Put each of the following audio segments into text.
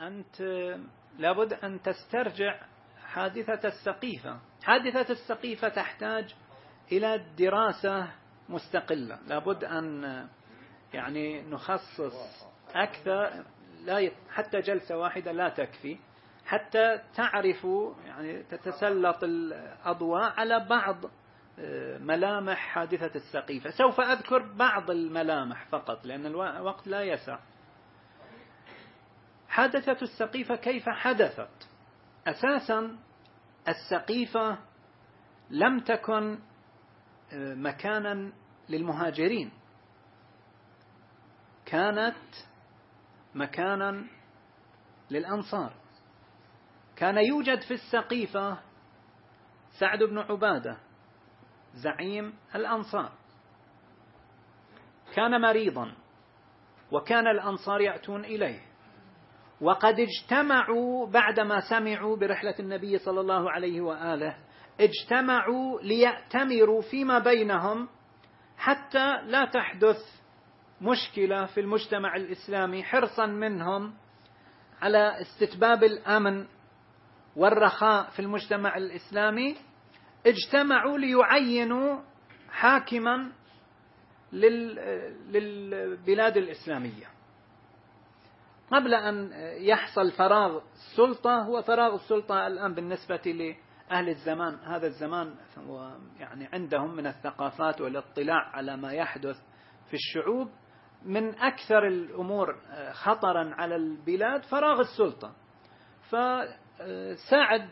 أنت لابد أن تسترجع حادثة السقيفة. حادثة السقيفة تحتاج إلى دراسة مستقلة، لابد أن يعني نخصص أكثر، حتى جلسة واحدة لا تكفي حتى تعرفوا، يعني تتسلط الأضواء على بعض ملامح حادثة السقيفة. سوف أذكر بعض الملامح فقط لأن الوقت لا يسع. حادثة السقيفة كيف حدثت؟ أساسا السقيفة لم تكن مكانا للمهاجرين، كانت مكانا للأنصار. كان يوجد في السقيفة سعد بن عبادة زعيم الأنصار، كان مريضا وكان الأنصار يأتون إليه، وقد اجتمعوا بعدما سمعوا برحلة النبي صلى الله عليه وآله، اجتمعوا ليأتمروا فيما بينهم حتى لا تحدث مشكلة في المجتمع الإسلامي، حرصا منهم على استتباب الأمن والرخاء في المجتمع الإسلامي. اجتمعوا ليعينوا حاكما للبلاد الإسلامية قبل أن يحصل فراغ السلطة. هو فراغ السلطة الآن بالنسبة لأهل الزمان، هذا الزمان يعني عندهم من الثقافات والاطلاع على ما يحدث في الشعوب من أكثر الأمور خطرا على البلاد فراغ السلطة. فسعد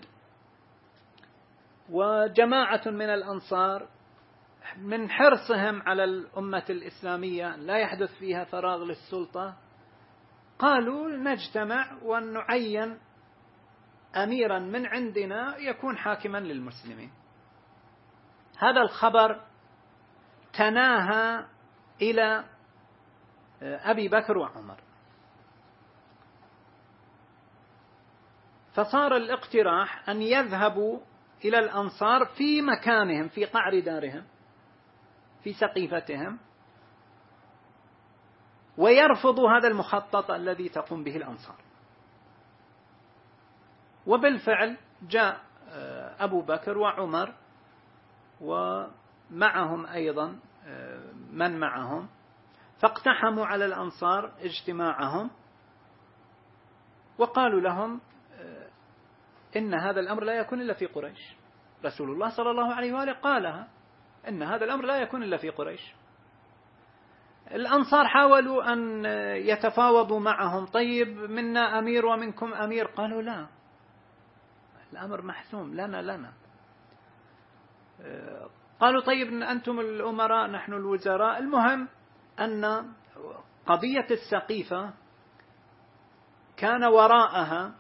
وجماعة من الأنصار من حرصهم على الأمة الإسلامية لا يحدث فيها فراغ للسلطة، قالوا نجتمع ونعين أميرا من عندنا يكون حاكما للمسلمين. هذا الخبر تناهى إلى أبي بكر وعمر، فصار الاقتراح أن يذهبوا إلى الأنصار في مكانهم في قعر دارهم في سقيفتهم ويرفضوا هذا المخطط الذي تقوم به الأنصار. وبالفعل جاء أبو بكر وعمر ومعهم أيضا من معهم، فاقتحموا على الأنصار اجتماعهم وقالوا لهم إن هذا الأمر لا يكون إلا في قريش. رسول الله صلى الله عليه وآله قالها، إن هذا الأمر لا يكون إلا في قريش. الأنصار حاولوا أن يتفاوضوا معهم، طيب منا أمير ومنكم أمير، قالوا لا، الأمر محسوم لنا. قالوا طيب أنتم الأمراء نحن الوزراء. المهم أن قضية السقيفة كان وراءها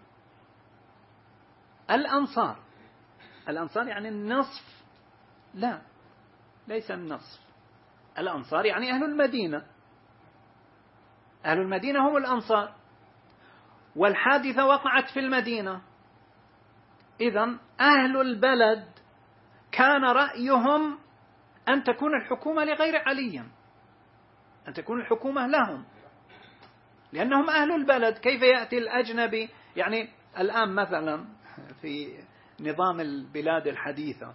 الأنصار يعني النصف، لا ليس النصف، الأنصار يعني أهل المدينة، أهل المدينة هم الأنصار، والحادثة وقعت في المدينة. إذن أهل البلد كان رأيهم أن تكون الحكومة لغير علي، أن تكون الحكومة لهم لأنهم أهل البلد. كيف يأتي الأجنبي؟ يعني الآن مثلا في نظام البلاد الحديثة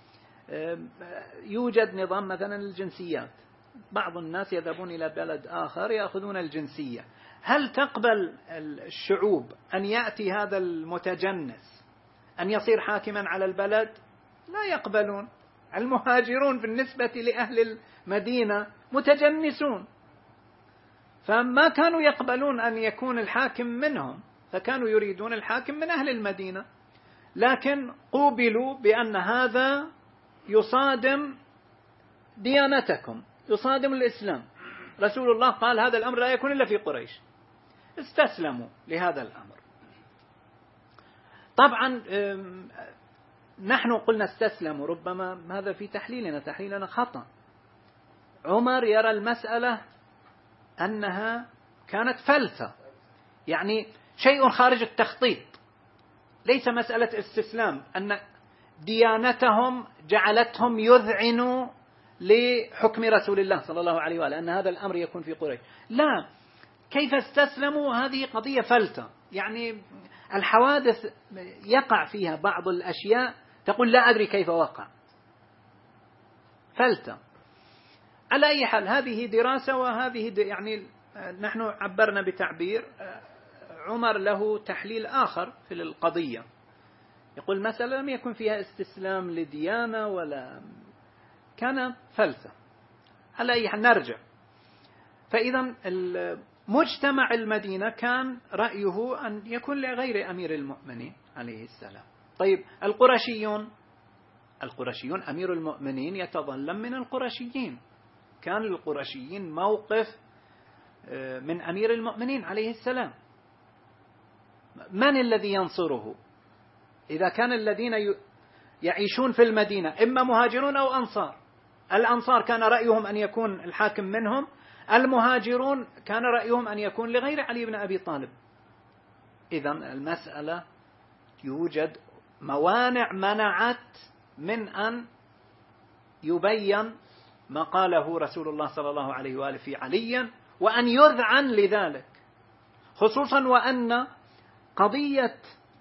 يوجد نظام مثلا الجنسيات، بعض الناس يذهبون إلى بلد آخر يأخذون الجنسية. هل تقبل الشعوب أن يأتي هذا المتجنس أن يصير حاكما على البلد؟ لا يقبلون. المهاجرون بالنسبة لأهل المدينة متجنسون، فما كانوا يقبلون أن يكون الحاكم منهم، فكانوا يريدون الحاكم من أهل المدينة. لكن قوبلوا بأن هذا يصادم ديانتكم، يصادم الإسلام. رسول الله قال هذا الأمر لا يكون إلا في قريش. استسلموا لهذا الأمر. طبعا نحن قلنا استسلموا، ربما هذا في تحليلنا خطأ. عمر يرى المسألة أنها كانت فلسة، يعني شيء خارج التخطيط، ليس مسألة استسلام أن ديانتهم جعلتهم يذعنوا لحكم رسول الله صلى الله عليه وآله أن هذا الأمر يكون في قريش. لا، كيف استسلموا؟ هذه قضية فلتة، يعني الحوادث يقع فيها بعض الأشياء تقول لا أدري كيف وقع، فلتة. على أي حال هذه دراسة، وهذه يعني نحن عبرنا بتعبير عمر له تحليل آخر في القضية، يقول مثلا لم يكن فيها استسلام لديانة ولا كان فلسفة. على أي حال نرجع، فإذا مجتمع المدينة كان رأيه أن يكون لغير أمير المؤمنين عليه السلام. طيب القرشيون أمير المؤمنين يتظلم من القرشيين، كان للقرشيين موقف من أمير المؤمنين عليه السلام. من الذي ينصره؟ إذا كان الذين يعيشون في المدينة إما مهاجرون أو أنصار، الأنصار كان رأيهم أن يكون الحاكم منهم، المهاجرون كان رأيهم أن يكون لغير علي بن أبي طالب. إذن المسألة يوجد موانع منعت من أن يبين ما قاله رسول الله صلى الله عليه وآله في علي، وأن يذعن لذلك، خصوصا وأن قضية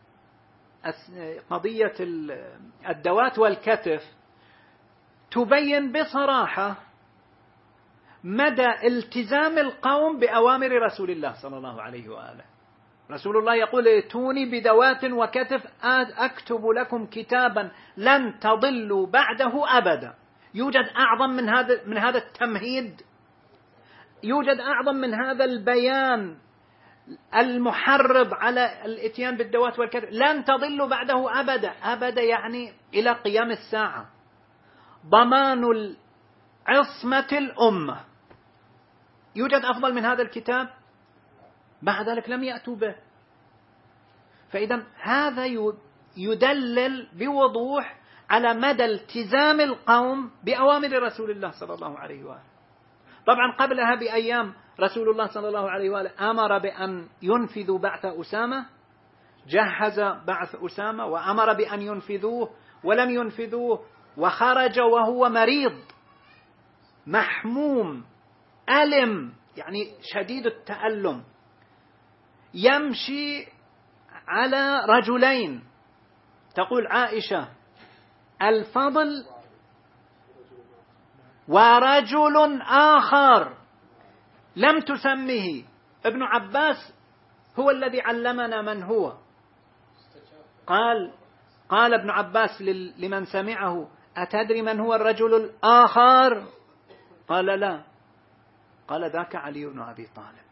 الدوات والكتف تبين بصراحة مدى التزام القوم بأوامر رسول الله صلى الله عليه وآله. رسول الله يقول ائتوني بدوات وكتف أكتب لكم كتابا لن تضلوا بعده أبدا. يوجد أعظم من هذا التمهيد، يوجد أعظم من هذا البيان المحرض على الاتيان بالدوات والكتف. لن تضلوا بعده أبدا، أبدا يعني إلى قيام الساعة، ضمان عصمة الأمة. يوجد أفضل من هذا الكتاب؟ بعد ذلك لم يأتوا به. فإذا هذا يدلل بوضوح على مدى التزام القوم بأوامر رسول الله صلى الله عليه وآله. طبعا قبلها بأيام رسول الله صلى الله عليه وآله أمر بأن ينفذوا بعث أسامة، جهز بعث أسامة وأمر بأن ينفذوه ولم ينفذوه، وخرج وهو مريض محموم ألم، يعني شديد التألم، يمشي على رجلين. تقول عائشة الفضل ورجل آخر لم تسمه. ابن عباس هو الذي علمنا من هو. قال ابن عباس لمن سمعه أتدري من هو الرجل الآخر؟ قال لا. قال ذاك علي بن أبي طالب.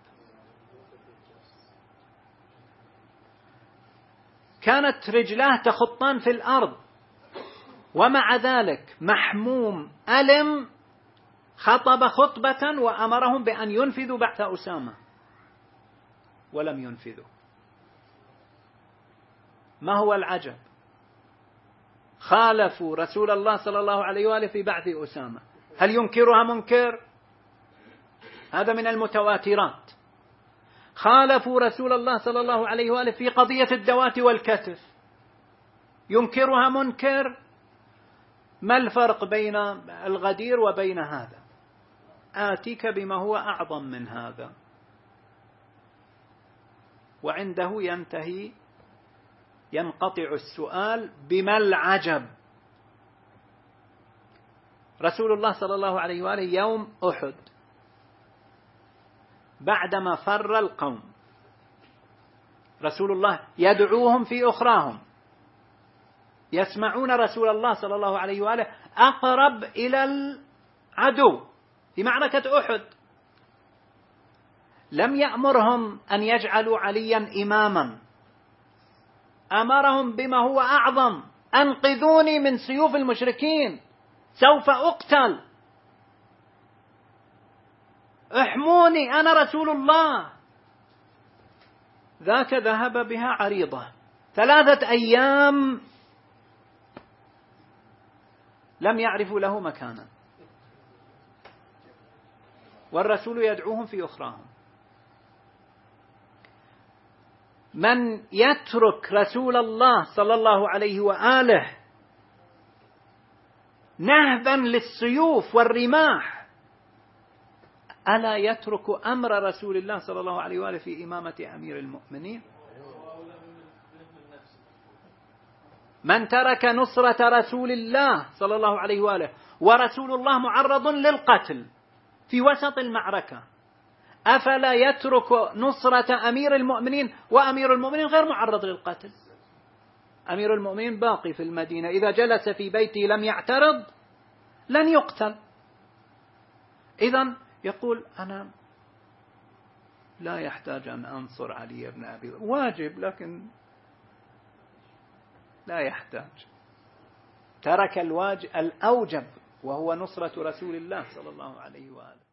كانت رجلاه تخطان في الأرض، ومع ذلك محموم ألم خطب خطبة وأمرهم بأن ينفذوا بعث أسامة ولم ينفذوا. ما هو العجب؟ خالفوا رسول الله صلى الله عليه وآله في بعث أسامة. هل ينكرها منكر؟ هذا من المتواترات. خالفوا رسول الله صلى الله عليه وآله في قضية الدوات والكتف، ينكرها منكر؟ ما الفرق بين الغدير وبين هذا؟ آتيك بما هو أعظم من هذا. وعنده ينقطع السؤال بما العجب. رسول الله صلى الله عليه وآله يوم أحد بعدما فر القوم، رسول الله يدعوهم في أخراهم، يسمعون رسول الله صلى الله عليه وآله أقرب إلى العدو في معركة أحد. لم يأمرهم أن يجعلوا عليا إماما، أمرهم بما هو أعظم: أنقذوني من سيوف المشركين، سوف أقتل، احموني أنا رسول الله. ذاك ذهب بها عريضة 3 أيام لم يعرفوا له مكانا، والرسول يدعوهم في أخراهم. من يترك رسول الله صلى الله عليه وآله نهبا للسيوف والرماح ألا يترك أمر رسول الله صلى الله عليه وآله في إمامة أمير المؤمنين؟ من ترك نصرة رسول الله صلى الله عليه وآله ورسول الله معرض للقتل في وسط المعركة، أفلا يترك نصرة أمير المؤمنين وأمير المؤمنين غير معرض للقتل؟ أمير المؤمنين باقي في المدينة، إذا جلس في بيته لم يعترض لن يقتل. إذن يقول أنا لا يحتاج أن أنصر علي بن أبي طالب، واجب لكن لا يحتاج. ترك الأوجب وهو نصرة رسول الله صلى الله عليه وآله.